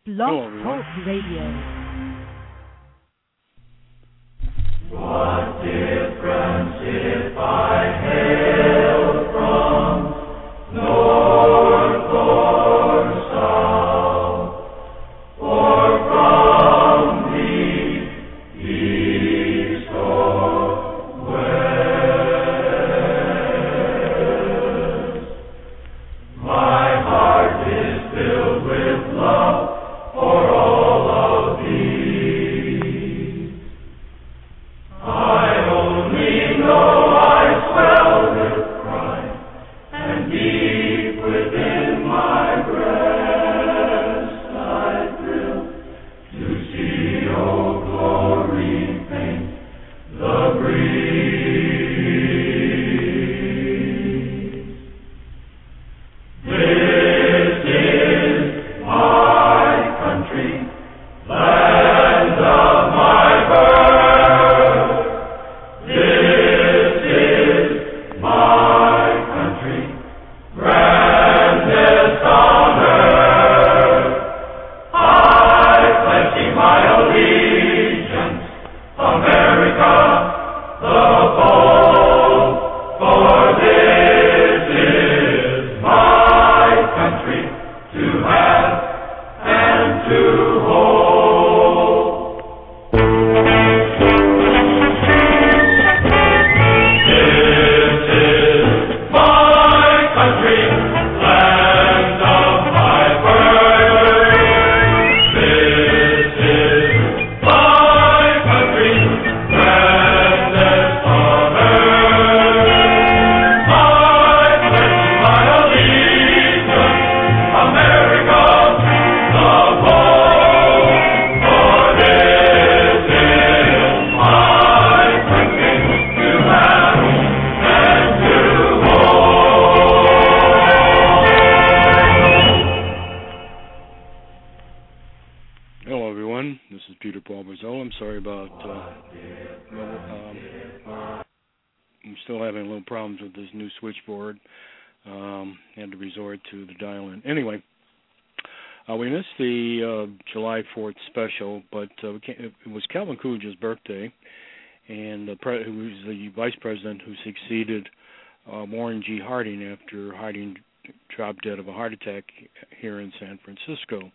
Blog Talk Radio. What difference if I hail from north or south, or from the east or west? My heart is filled with love for all of thee. I only know I swell with pride, and deep within my breast I thrill to see, oh glory, paint the breeze. This is my country, land of my birth. This is my country, grandest on earth. I pledge thee my allegiance, America the bold, for this is my country to have and to hold. This is my country, land of my birth. This is my country, grandest on earth. I pledge my allegiance, America the bold, for this is my country to have and to hold. Hello, everyone. This is Peter Paul Brazeau. I'm sorry about. I'm still having a little problems with this new switchboard. Had to resort to the dial-in. Anyway, we missed the July 4th special, but it was Calvin Coolidge's birthday, and who was the vice president who succeeded Warren G. Harding after Harding dropped dead of a heart attack here in San Francisco.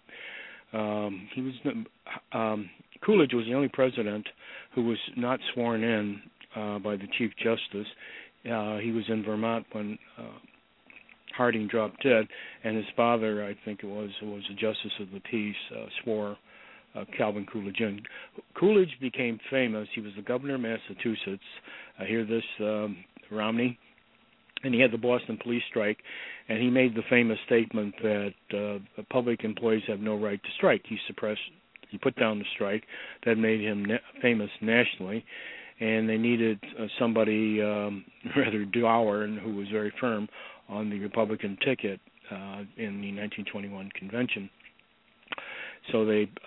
Coolidge was the only president who was not sworn in by the Chief Justice. He was in Vermont when Harding dropped dead, and his father, I think it was a justice of the peace, swore Calvin Coolidge in. Coolidge became famous. He was the governor of Massachusetts. I hear this, Romney. And he had the Boston police strike, and he made the famous statement that public employees have no right to strike. He put down the strike. That made him famous nationally, and they needed somebody, rather dour, and who was very firm on the Republican ticket in the 1921 convention. So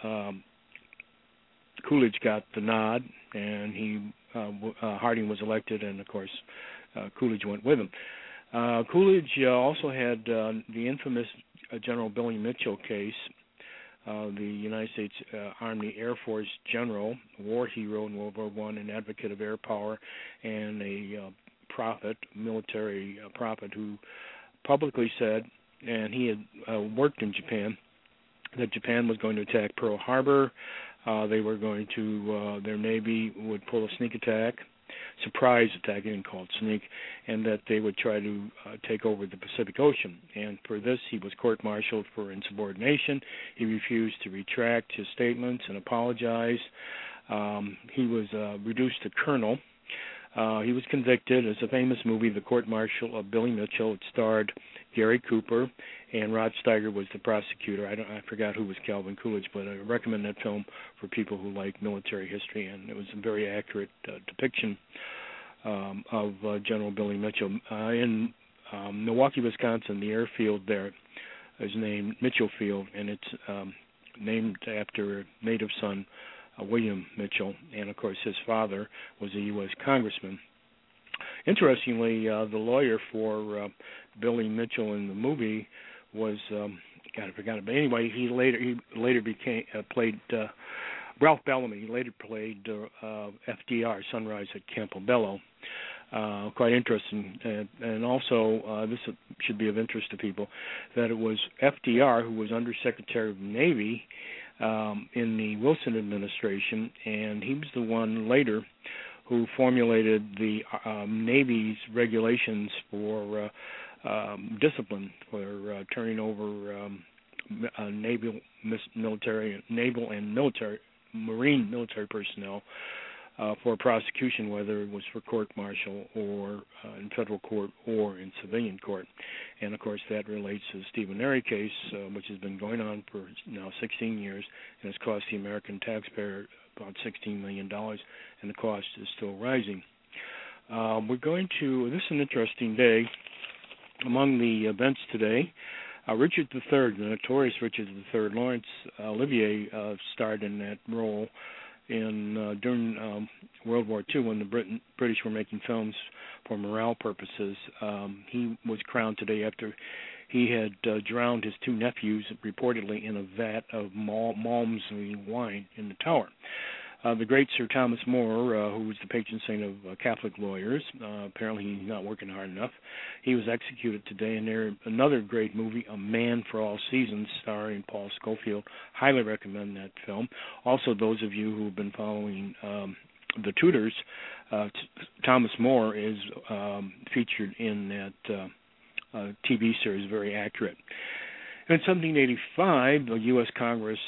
Coolidge got the nod, and Harding was elected, and of course Coolidge went with him. Coolidge also had the infamous General Billy Mitchell case, the United States Army Air Force general, a war hero in World War I, an advocate of air power, and a military prophet, who publicly said, and he had worked in Japan, that Japan was going to attack Pearl Harbor. They were going to, their Navy would pull a sneak attack, surprise attack, he didn't call it sneak, and that they would try to take over the Pacific Ocean. And for this, he was court-martialed for insubordination. He refused to retract his statements and apologize. He was reduced to colonel. He was convicted. It's a famous movie, The Court-Martial of Billy Mitchell. It starred Gary Cooper, and Rod Steiger was the prosecutor. I forgot who was Calvin Coolidge, but I recommend that film for people who like military history, and it was a very accurate depiction of General Billy Mitchell. In Milwaukee, Wisconsin, the airfield there is named Mitchell Field, and it's named after a native son, William Mitchell, and of course his father was a U.S. congressman. Interestingly, the lawyer for Billy Mitchell in the movie was God, I forgot it. But anyway, he later played Ralph Bellamy. He later played FDR, Sunrise at Campobello. Quite interesting, and also this should be of interest to people, that it was FDR who was Undersecretary of the Navy in the Wilson administration, and he was the one later who formulated the Navy's regulations for discipline, for turning over naval and marine military personnel for prosecution, whether it was for court-martial or in federal court or in civilian court. And, of course, that relates to the Stephen Airy case, which has been going on for now 16 years and has cost the American taxpayer about $16 million, and the cost is still rising. This is an interesting day. Among the events today, Richard III, the notorious Richard III, Laurence Olivier starred in that role during World War II when the British were making films for morale purposes. He was crowned today after he had drowned his two nephews, reportedly in a vat of Malmsey wine in the Tower. The great Sir Thomas More, who was the patron saint of Catholic lawyers, apparently he's not working hard enough. He was executed today, and there's another great movie, A Man for All Seasons, starring Paul Scofield. Highly recommend that film. Also, those of you who have been following The Tudors, Thomas More is featured in that TV series, very accurate. In 1785, the U.S. Congress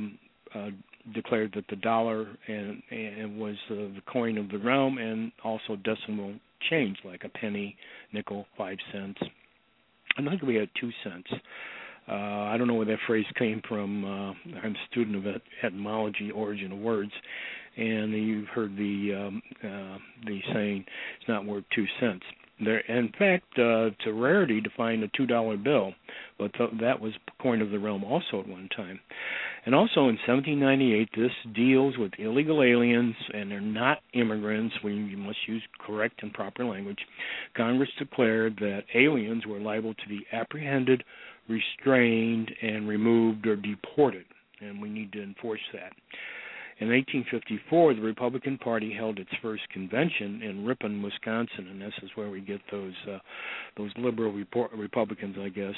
declared that the dollar and was the coin of the realm, and also decimal change, like a penny, nickel, 5 cents. I think we had 2 cents. I don't know where that phrase came from. I'm a student of etymology, origin of words, and you've heard the saying, it's not worth 2 cents. In fact, it's a rarity to find a $2 bill, but that was coin of the realm also at one time. And also in 1798, this deals with illegal aliens, and they're not immigrants. You must use correct and proper language. Congress declared that aliens were liable to be apprehended, restrained, and removed or deported, and we need to enforce that. In 1854, the Republican Party held its first convention in Ripon, Wisconsin, and this is where we get those liberal Republicans, I guess.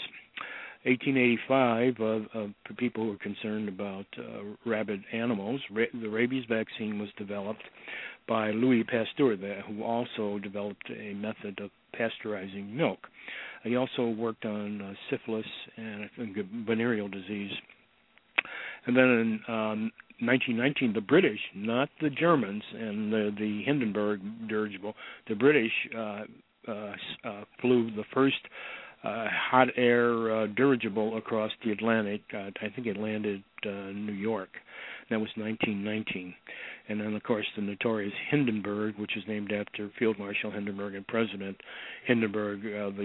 1885, for people who are concerned about rabid animals, the rabies vaccine was developed by Louis Pasteur, who also developed a method of pasteurizing milk. He also worked on syphilis and venereal disease. And then in 1919, the British, not the Germans, and the Hindenburg dirigible, the British flew the first hot air dirigible across the Atlantic. I think it landed in New York. That was 1919. And then, of course, the notorious Hindenburg, which is named after Field Marshal Hindenburg and President Hindenburg,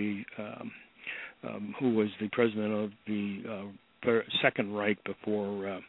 who was the president of the Second Reich before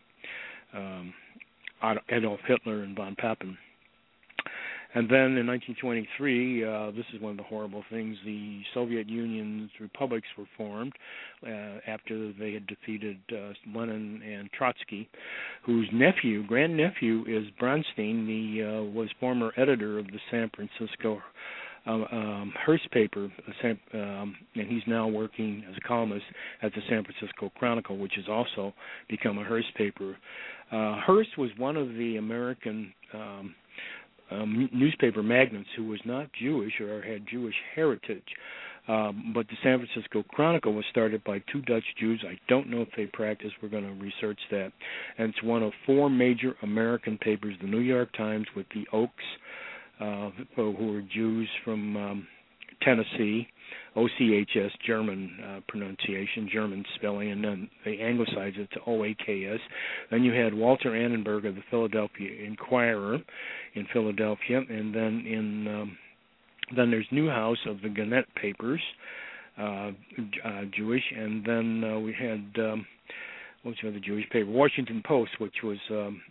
Adolf Hitler and von Papen. And then in 1923, this is one of the horrible things, the Soviet Union's republics were formed after they had defeated Lenin and Trotsky, whose grandnephew is Bronstein, was former editor of the San Francisco Hearst paper, and he's now working as a columnist at the San Francisco Chronicle, which has also become a Hearst paper. Hearst was one of the American newspaper magnates who was not Jewish or had Jewish heritage. But the San Francisco Chronicle was started by two Dutch Jews. I don't know if they practice. We're going to research that. And it's one of four major American papers, the New York Times with the Oaks, who are Jews from Tennessee, OCHS, German pronunciation, German spelling, and then they anglicized it to OAKS. Then you had Walter Annenberg of the Philadelphia Inquirer in Philadelphia, and then then there's Newhouse of the Gannett papers, Jewish, and then we had what's the other Jewish paper? Washington Post, which was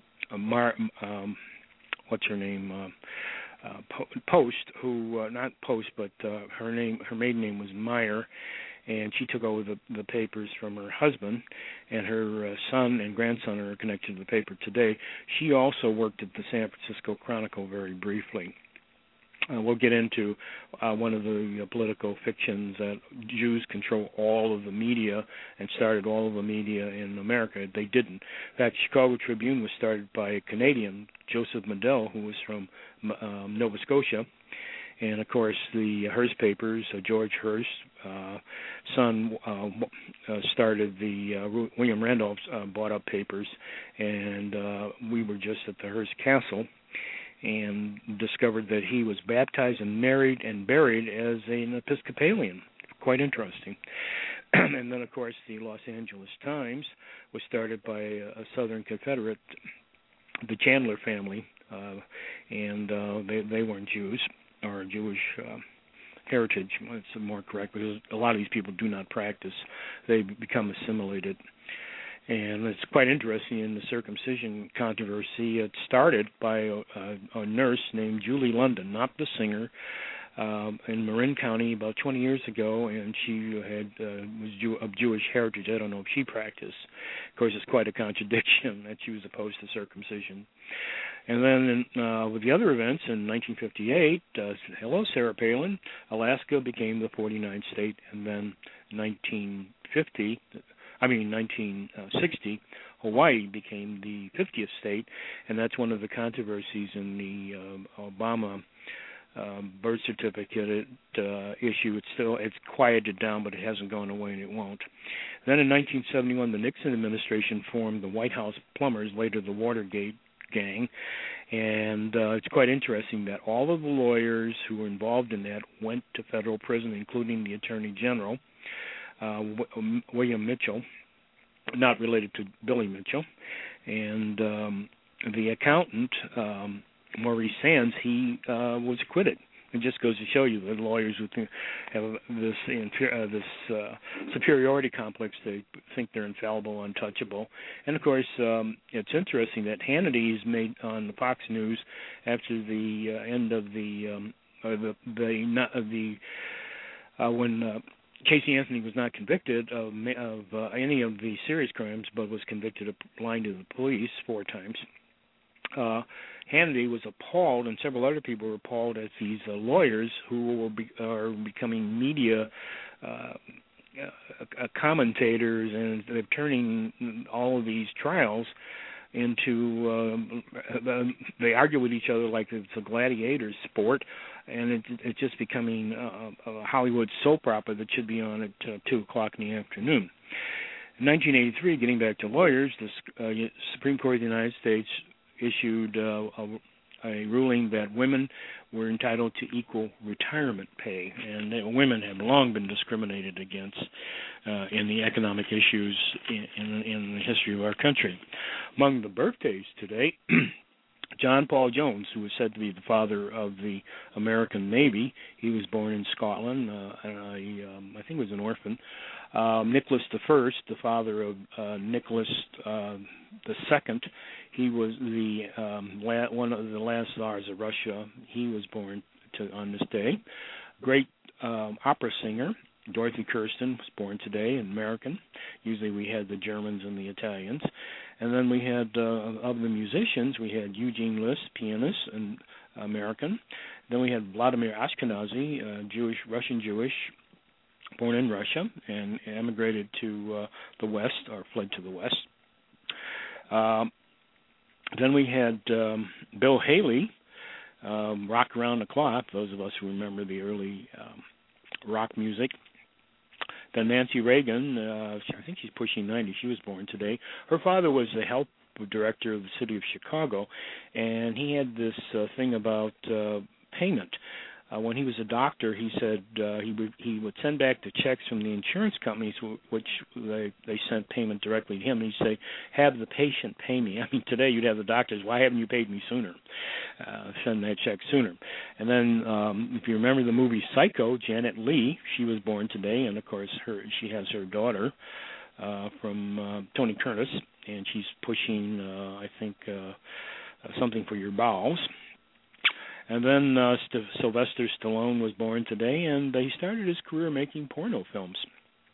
what's her name? Post, who not Post, but her maiden name was Meyer, and she took over the papers from her husband, and her son and grandson are connected to the paper today. She also worked at the San Francisco Chronicle very briefly. We'll get into one of the political fictions that Jews control all of the media and started all of the media in America. They didn't. In fact, Chicago Tribune was started by a Canadian, Joseph Medill, who was from Nova Scotia. And, of course, the Hearst papers, George Hearst, son, started the William Randolph bought up papers, and we were just at the Hearst Castle and discovered that he was baptized and married and buried as an Episcopalian. Quite interesting. And then, of course, the Los Angeles Times was started by a Southern Confederate, the Chandler family, and they weren't Jews or Jewish heritage. It's more correct, because a lot of these people do not practice. They become assimilated. And it's quite interesting in the circumcision controversy. It started by a nurse named Julie London, not the singer, in Marin County about 20 years ago, and she was of Jewish heritage. I don't know if she practiced. Of course, it's quite a contradiction that she was opposed to circumcision. And then with the other events, in 1958, hello, Sarah Palin, Alaska became the 49th state, and then 1960, Hawaii became the 50th state, and that's one of the controversies in the Obama birth certificate issue. It's quieted down, but it hasn't gone away, and it won't. Then in 1971, the Nixon administration formed the White House Plumbers, later the Watergate gang, and it's quite interesting that all of the lawyers who were involved in that went to federal prison, including the Attorney General, William Mitchell, not related to Billy Mitchell, and the accountant, Maurice Sands, he was acquitted. It just goes to show you that lawyers who have this superiority complex, they think they're infallible, untouchable. And, of course, it's interesting that Hannity's made on the Fox News after the end of when Casey Anthony was not convicted of any of the serious crimes, but was convicted of lying to the police 4 times. Hannity was appalled, and several other people were appalled at these lawyers who are becoming media commentators, and they're turning all of these trials into they argue with each other like it's a gladiator sport, and it's just becoming a Hollywood soap opera that should be on at 2 o'clock in the afternoon. In 1983, getting back to lawyers, the Supreme Court of the United States issued a ruling that women were entitled to equal retirement pay, and that women have long been discriminated against in the economic issues in the history of our country. Among the birthdays today, John Paul Jones, who is said to be the father of the American Navy, he was born in Scotland. I think he was an orphan. Nicholas I, the father of Nicholas II, he was one of the last czars of Russia. He was born on this day. Great opera singer Dorothy Kirsten was born today, an American. Usually we had the Germans and the Italians. And then we had, of the musicians, we had Eugene List, pianist and American. Then we had Vladimir Ashkenazy, Russian Jewish, born in Russia and emigrated to the West, or fled to the West. Then we had Bill Haley, Rock Around the Clock, those of us who remember the early rock music. Then Nancy Reagan, I think she's pushing 90, she was born today. Her father was the health director of the city of Chicago, and he had this thing about payment. When he was a doctor, he said he would send back the checks from the insurance companies, which they sent payment directly to him. And he'd say, "Have the patient pay me." I mean, today you'd have the doctors, "Why haven't you paid me sooner? Send that check sooner." And then, if you remember the movie Psycho, Janet Leigh, she was born today, and of course she has her daughter from Tony Curtis, and she's pushing, I think, Something for Your Bowels. And then Sylvester Stallone was born today, and he started his career making porno films.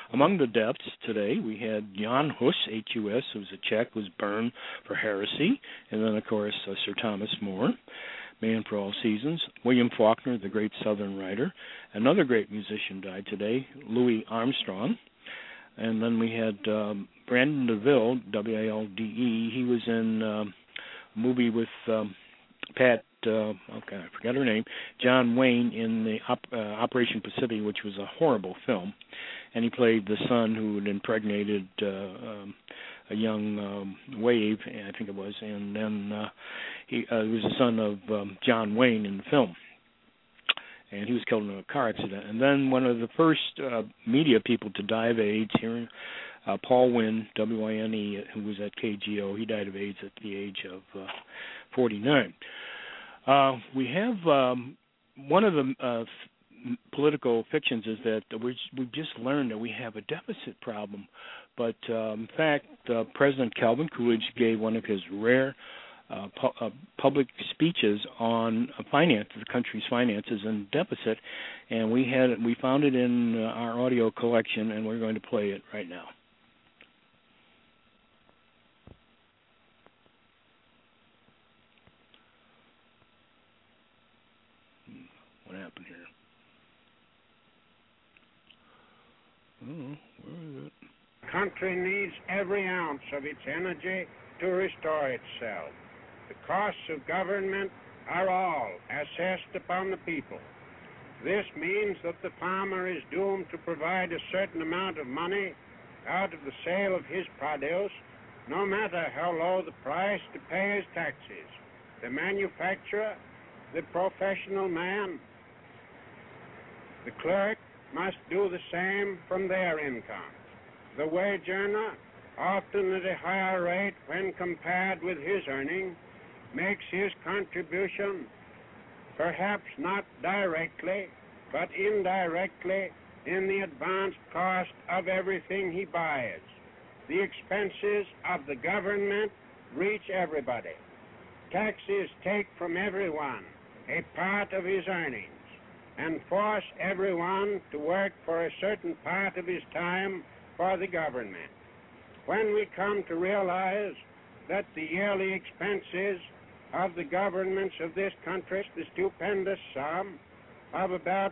Among the deaths today, we had Jan Hus, H-U-S, who was a Czech, was burned for heresy. And then, of course, Sir Thomas More, Man for All Seasons. William Faulkner, the great Southern writer. Another great musician died today, Louis Armstrong. And then we had Brandon DeVille, W-A-L-D-E. He was in a movie with Pat, I forgot her name, John Wayne in the Operation Pacific, which was a horrible film. And he played the son who had impregnated a young Wave, I think it was. And then he was the son of John Wayne in the film. And he was killed in a car accident. And then one of the first media people to die of AIDS here, Paul Wynne, W-I-N-E, who was at KGO, he died of AIDS at the age of 49. We have one of the political fictions is that we've just learned that we have a deficit problem. But in fact, President Calvin Coolidge gave one of his rare public speeches on finance, the country's finances and deficit, and we found it in our audio collection, and we're going to play it right now. What happened here? Oh, where is it? The country needs every ounce of its energy to restore itself. The costs of government are all assessed upon the people. This means that the farmer is doomed to provide a certain amount of money out of the sale of his produce, no matter how low the price, to pay his taxes. The manufacturer, the professional man, the clerk must do the same from their income. The wage earner, often at a higher rate when compared with his earning, makes his contribution, perhaps not directly, but indirectly, in the advanced cost of everything he buys. The expenses of the government reach everybody. Taxes take from everyone a part of his earnings and force everyone to work for a certain part of his time for the government. When we come to realize that the yearly expenses of the governments of this country, the stupendous sum of about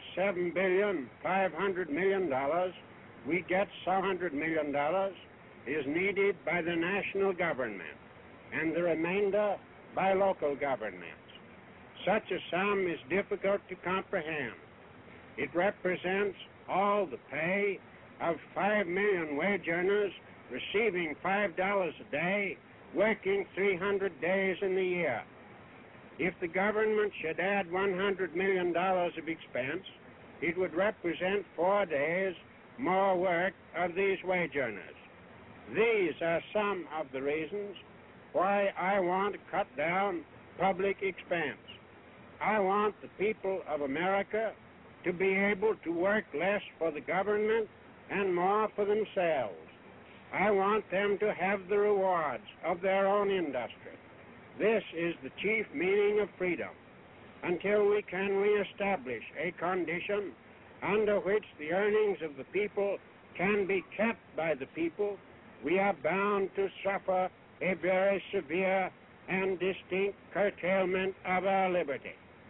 $7.5 billion, we get $100 million is needed by the national government and the remainder by local governments. Such a sum is difficult to comprehend. It represents all the pay of 5 million wage earners receiving $5 a day, working 300 days in the year. If the government should add $100 million of expense, it would represent 4 days more work of these wage earners. These are some of the reasons why I want to cut down public expense. I want the people of America to be able to work less for the government and more for themselves. I want them to have the rewards of their own industry. This is the chief meaning of freedom. Until we can reestablish a condition under which the earnings of the people can be kept by the people, we are bound to suffer a very severe and distinct curtailment of our liberty.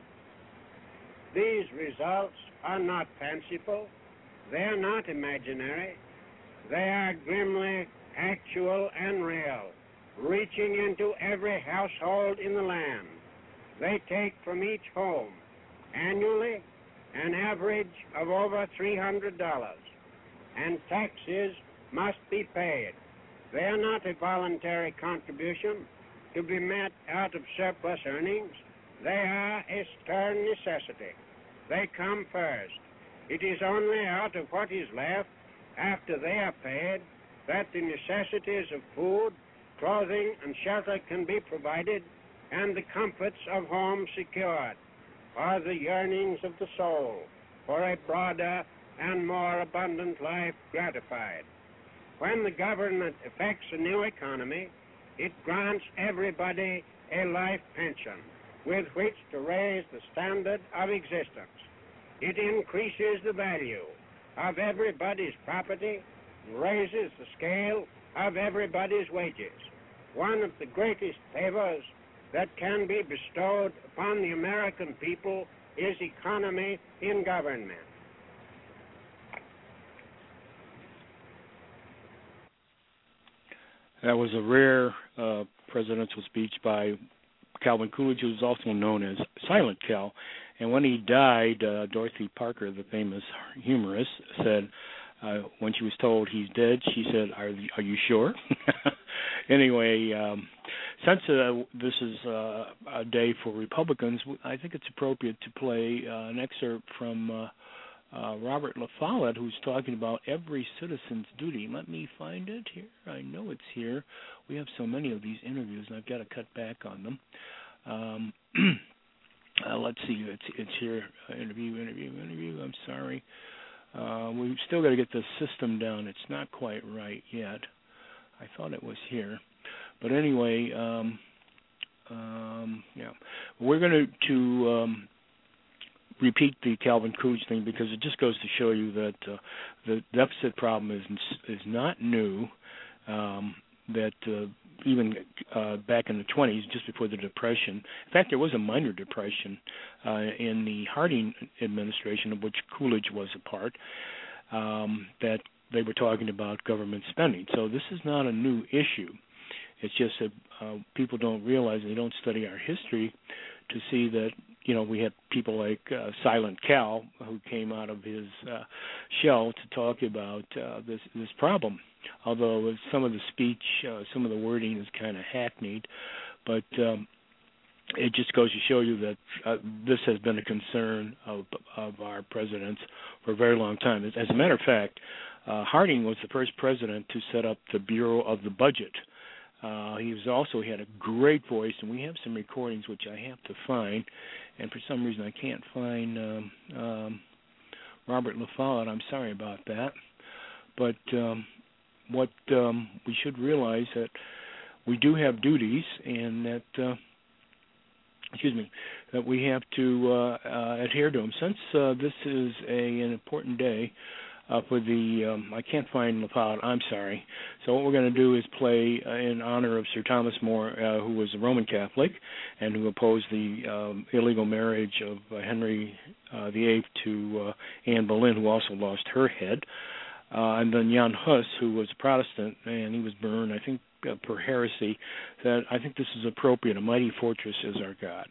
These results are not fanciful. They are not imaginary. They are grimly actual and real, reaching into every household in the land. They take from each home annually an average of over $300, and taxes must be paid. They are not a voluntary contribution to be met out of surplus earnings. They are a stern necessity. They come first. It is only out of what is left after they are paid that the necessities of food, clothing, and shelter can be provided and the comforts of home secured, or the yearnings of the soul for a broader and more abundant life gratified. When the government effects a new economy, it grants everybody a life pension with which to raise the standard of existence. It increases the value of everybody's property and raises the scale of everybody's wages. One of the greatest favors that can be bestowed upon the American people is economy in government. That was a rare presidential speech by Calvin Coolidge, who was also known as Silent Cal. And when he died, Dorothy Parker, the famous humorist, said, when she was told he's dead, she said, "Are you sure?" Anyway, since this is a day for Republicans, I think it's appropriate to play an excerpt from Robert La Follette, who's talking about every citizen's duty. Let me find it here. I know it's here. We have so many of these interviews, and I've got to cut back on them. Let's see. It's here. Interview. I'm sorry. We've still got to get the system down. It's not quite right yet. I thought it was here. But anyway, yeah. We're going to repeat the Calvin Coolidge thing because it just goes to show you that the deficit problem is not new. That even back in the 20s, just before the Depression, in fact, there was a minor depression in the Harding administration, of which Coolidge was a part, that they were talking about government spending. So this is not a new issue. It's just that people don't realize, they don't study our history to see that, we had people like Silent Cal, who came out of his shell to talk about this problem. Although some of the speech, some of the wording is kind of hackneyed, but it just goes to show you that this has been a concern of our presidents for a very long time. As a matter of fact, Harding was the first president to set up the Bureau of the Budget. He had a great voice, and we have some recordings which I have to find, and for some reason I can't find Robert La Follette. I'm sorry about that. But what we should realize that we do have duties, and that that we have to adhere to them. Since this is an important day for the, I can't find La Follette, I'm sorry. So what we're going to do is play in honor of Sir Thomas More, who was a Roman Catholic and who opposed the illegal marriage of Henry VIII to Anne Boleyn, who also lost her head. And then Jan Hus, who was a Protestant, and he was burned, I think, per heresy. That I think this is appropriate. A mighty fortress is our God.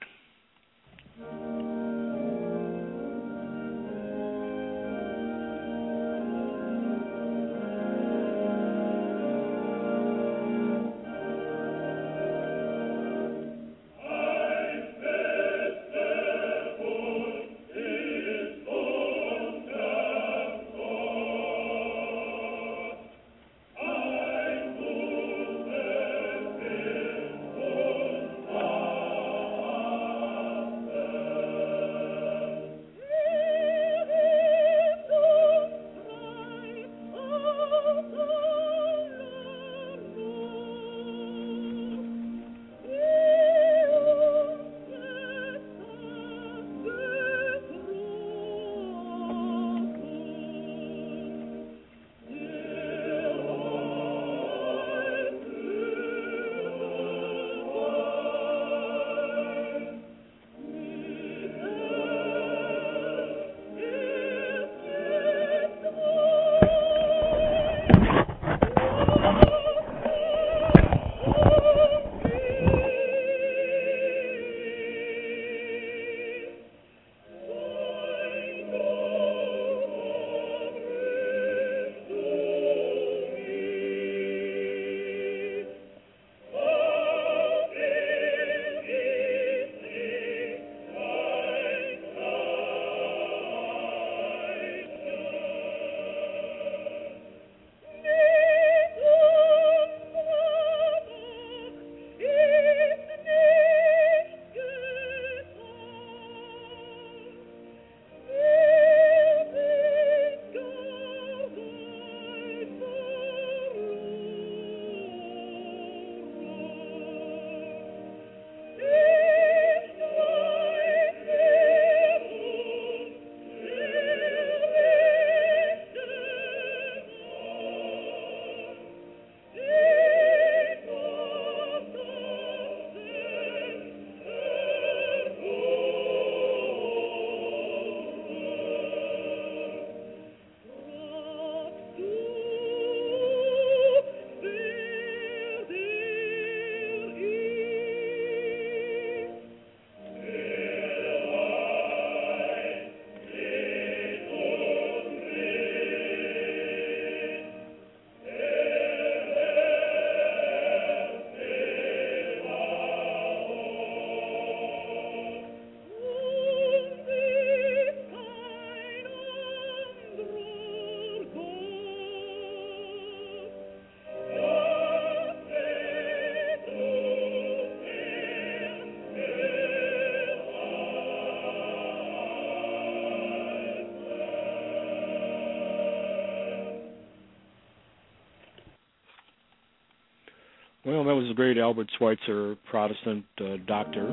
Well, that was the great Albert Schweitzer, Protestant doctor,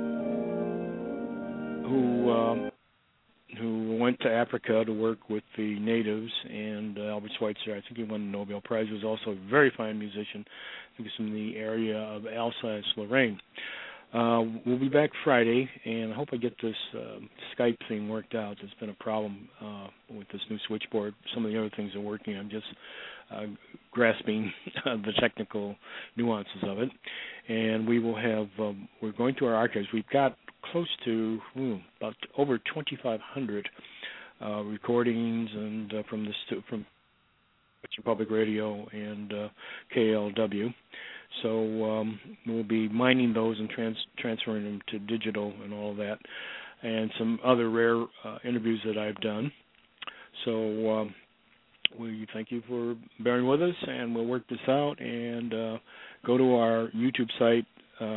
who went to Africa to work with the natives. And Albert Schweitzer, I think he won the Nobel Prize, was also a very fine musician. I think it's in the area of Alsace-Lorraine. We'll be back Friday, and I hope I get this Skype thing worked out. There's been a problem with this new switchboard. Some of the other things are working. I'm just grasping the technical nuances of it. And we will have, we're going through our archives. We've got close to about over 2,500 recordings and from Public Radio and KLW. So we'll be mining those and transferring them to digital and all of that, and some other rare interviews that I've done. So we thank you for bearing with us, and we'll work this out. And go to our YouTube site,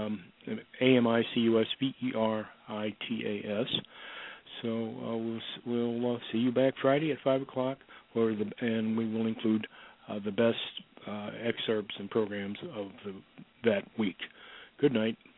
AMICUSVERITAS. So we'll see you back Friday at 5 o'clock, and we will include the best excerpts and programs of that week. Good night.